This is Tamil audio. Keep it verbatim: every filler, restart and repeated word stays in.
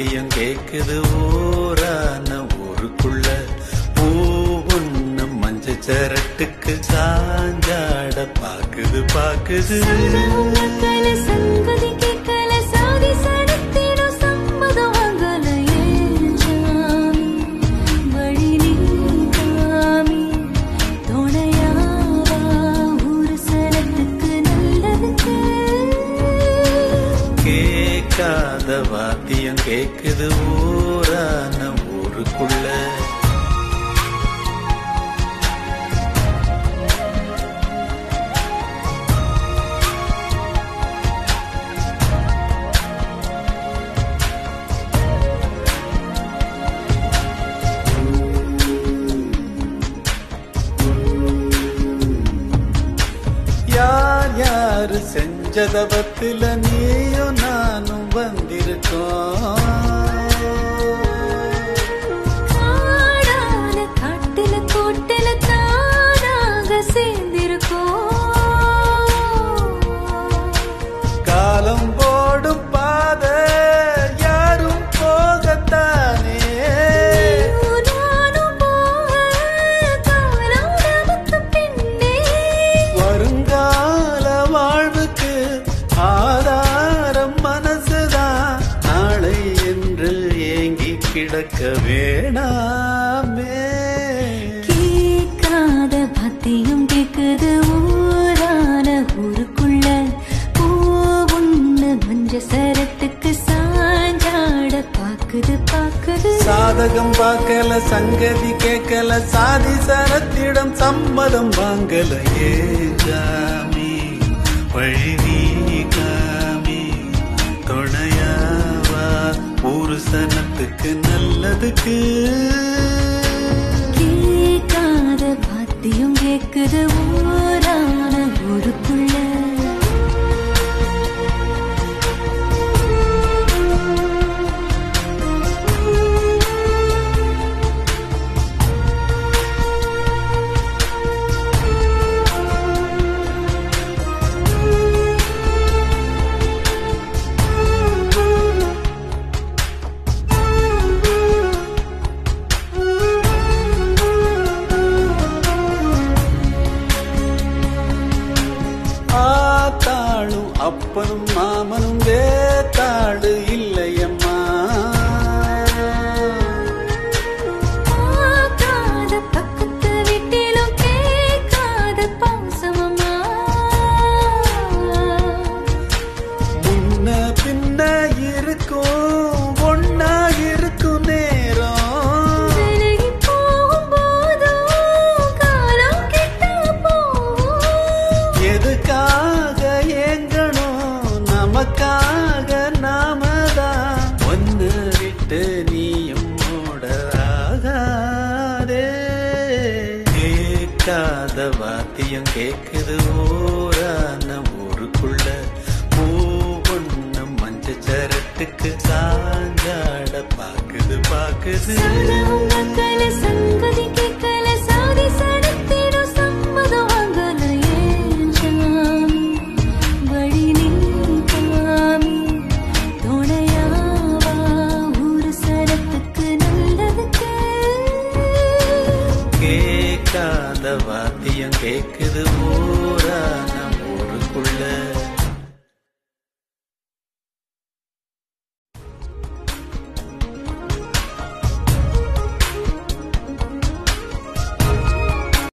வாத்தியம் கேக்குது ஊரான ஊருக்குள்ள பூவுன்னு மஞ்ச சரட்டுக்கு சாஞ்சாட பாக்குது பாக்குது கேட்காத வாத்தியம் கேக்குது ஊரான ஊருக்குள்ள யார் யாரு செஞ்சதபத்துல நீயும் நானும் வந்திருக்கோம் காட்டுல கோட்டுல தானாக சேர்ந்திருக்கோம் காலம் போடும் பாத யாரும் போகத்தானே வருங்கால வாழ்வுக்கு ஆதாரம் மனசுதான் நாளை என்று ஏங்கி கிடக்க வேணாமே கேட்காத பத்தியும் கேக்குது ஊரான ஊருக்குள்ள பூவுன்னு மஞ்ச சரத்துக்கு சாஞ்சாட பாக்குது பாக்குது சாதகம் பார்க்கல சங்கதி கேட்கல சாதி சரத்திடம் சம்மதம் வாங்கல ஏ ஜாமி வழி நீ காமி துணையாவா ஒரு சனத்துக்கு நல்லதுக்கு கேட்காத பாத்தியும் கேக்குது ஊரான ஊருக்குள்ள ஆத்தாளும் அப்பனும் மாமனும் வேத்தாடு இல்லையம்மா பார்க்காத பக்கத்து வீட்டிலும் கேட்காத பாசமம்மா முன்ன பின்ன இருக்கும் ஒன்னா இருக்கும் நேரம் விலகி போகும்போதும் காலம் கிட்ட போகும் எதுக்காக ஏங்கணும் நமக்காக நாமதான் ஒன்னு விட்டு நீயும் ஓடாகாதே கேட்காத வாத்தியம் கேக்குது ஊரான ஊருக்குள்ள பூவொன்னு மஞ்ச சரட்டுக்கு சாஞ்சாட பாக்குது பாக்குது மக்கள சங்கதி கேட்கல சாதி சடத்திடும் சம்மதம் வாங்கல ஏன் ஜாமி வழி நீ காமி துணையாவா ஒரு சரத்துக்கு நல்லதுக்கு கேட்காத வாத்தியம் கேக்குது ஊரான ஊருக்குள்ள